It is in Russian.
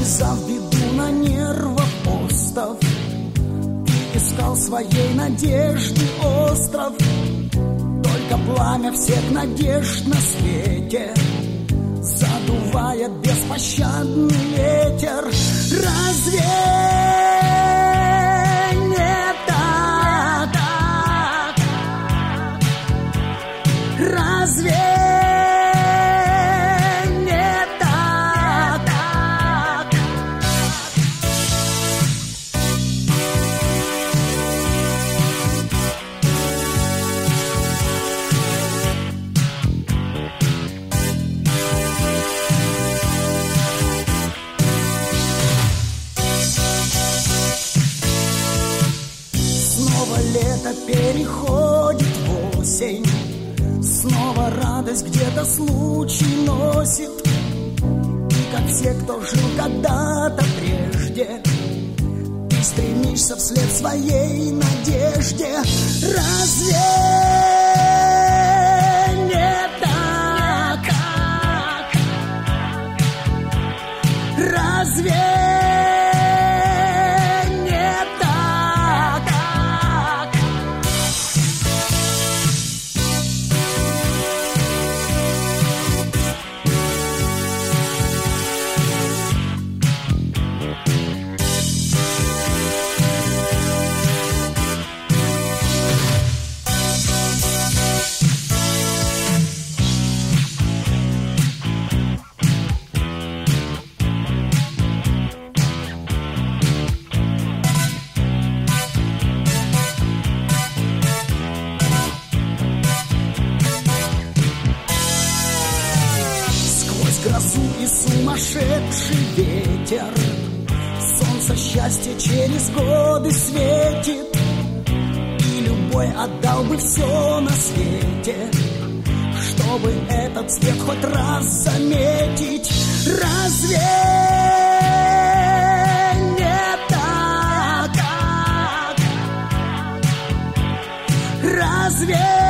Завязав беду на нервах остов, ты искал своей надежды остров. Только пламя всех надежд на свете задувает беспощадный ветер. Разве не так? Разве лето переходит в осень, снова радость где-то случай носит. И как все, кто жил когда-то прежде, ты стремишься вслед своей надежде. Разве не так? Разве грозу и сумасшедший ветер солнце счастья через годы светит, и любой отдал бы все на свете, чтобы этот свет хоть раз заметить. Разве не так? Разве